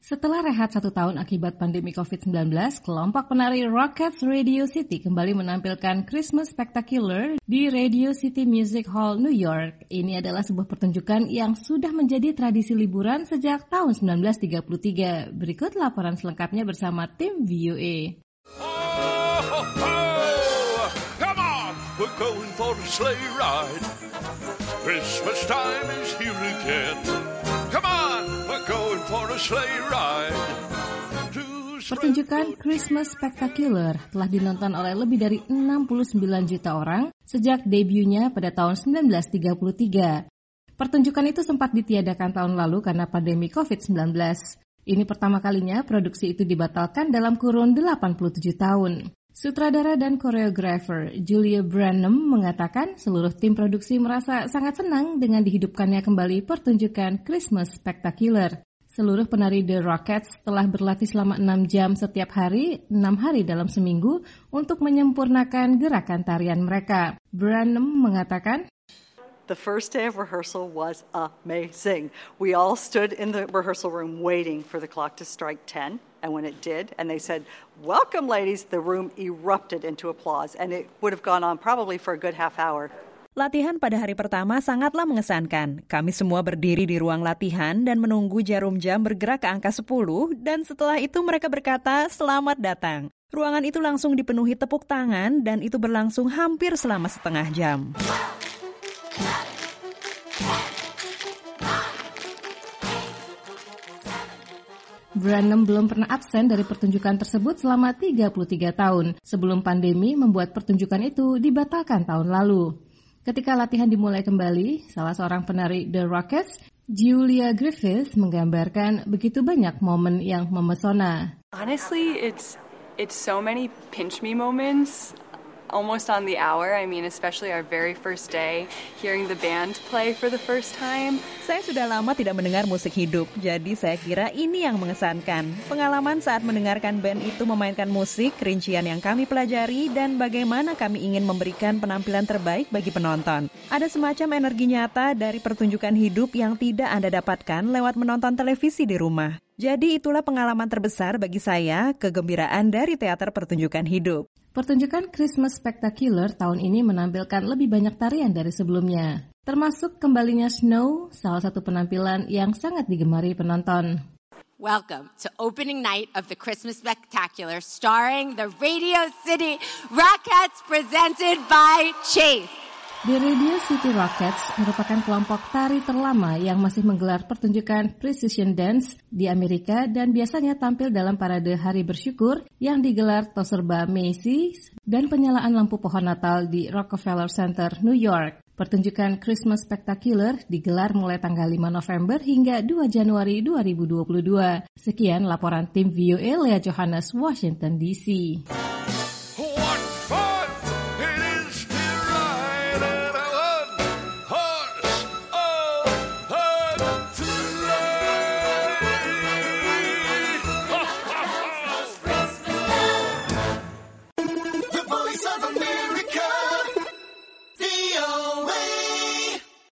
Setelah rehat 1 tahun akibat pandemi COVID-19, kelompok penari Rockets Radio City kembali menampilkan Christmas Spectacular di Radio City Music Hall, New York. Ini adalah sebuah pertunjukan yang sudah menjadi tradisi liburan sejak tahun 1933. Berikut laporan selengkapnya bersama tim VOA. Come on, we're going for a sleigh ride. Christmas time is here again. Come on, we're going for a sleigh ride. Pertunjukan Christmas Spectacular telah dinonton oleh lebih dari 69 juta orang sejak debutnya pada tahun 1933. Pertunjukan itu sempat ditiadakan tahun lalu karena pandemi COVID-19. Ini pertama kalinya produksi itu dibatalkan dalam kurun 87 tahun. Sutradara dan koreografer Julia Branham mengatakan seluruh tim produksi merasa sangat senang dengan dihidupkannya kembali pertunjukan Christmas Spectacular. Seluruh penari The Rockets telah berlatih selama 6 jam setiap hari, 6 hari dalam seminggu untuk menyempurnakan gerakan tarian mereka. Branham mengatakan, The first day of rehearsal was amazing. We all stood in the rehearsal room waiting for the clock to strike 10. And when it did, and they said, "Welcome, ladies," the room erupted into applause. And it would have gone on probably for a good half hour. Latihan pada hari pertama sangatlah mengesankan. Kami semua berdiri di ruang latihan dan menunggu jarum jam bergerak ke angka 10. Dan setelah itu mereka berkata, "Selamat datang." Ruangan itu langsung dipenuhi tepuk tangan dan itu berlangsung hampir selama setengah jam. Branham belum pernah absen dari pertunjukan tersebut selama 33 tahun. Sebelum pandemi membuat pertunjukan itu dibatalkan tahun lalu. Ketika latihan dimulai kembali, salah seorang penari The Rockets, Julia Griffith, menggambarkan begitu banyak momen yang memesona. Honestly, it's so many pinch me moments. Almost on the hour, I mean, especially our very first day, hearing the band play for the first time. Saya sudah lama tidak mendengar musik hidup, jadi saya kira ini yang mengesankan. Pengalaman saat mendengarkan band itu memainkan musik, rincian yang kami pelajari, dan bagaimana kami ingin memberikan penampilan terbaik bagi penonton. Ada semacam energi nyata dari pertunjukan hidup yang tidak Anda dapatkan lewat menonton televisi di rumah. Jadi itulah pengalaman terbesar bagi saya, kegembiraan dari teater pertunjukan hidup. Pertunjukan Christmas Spectacular tahun ini menampilkan lebih banyak tarian dari sebelumnya, termasuk kembalinya Snow, salah satu penampilan yang sangat digemari penonton. Welcome to opening night of the Christmas Spectacular starring the Radio City Rockets presented by Chase. The Radio City Rockets merupakan kelompok tari terlama yang masih menggelar pertunjukan precision dance di Amerika dan biasanya tampil dalam parade Hari Bersyukur yang digelar Toserba Macy's dan penyalaan lampu pohon Natal di Rockefeller Center, New York. Pertunjukan Christmas Spectacular digelar mulai tanggal 5 November hingga 2 Januari 2022. Sekian laporan tim VOA Lea Johannes, Washington DC.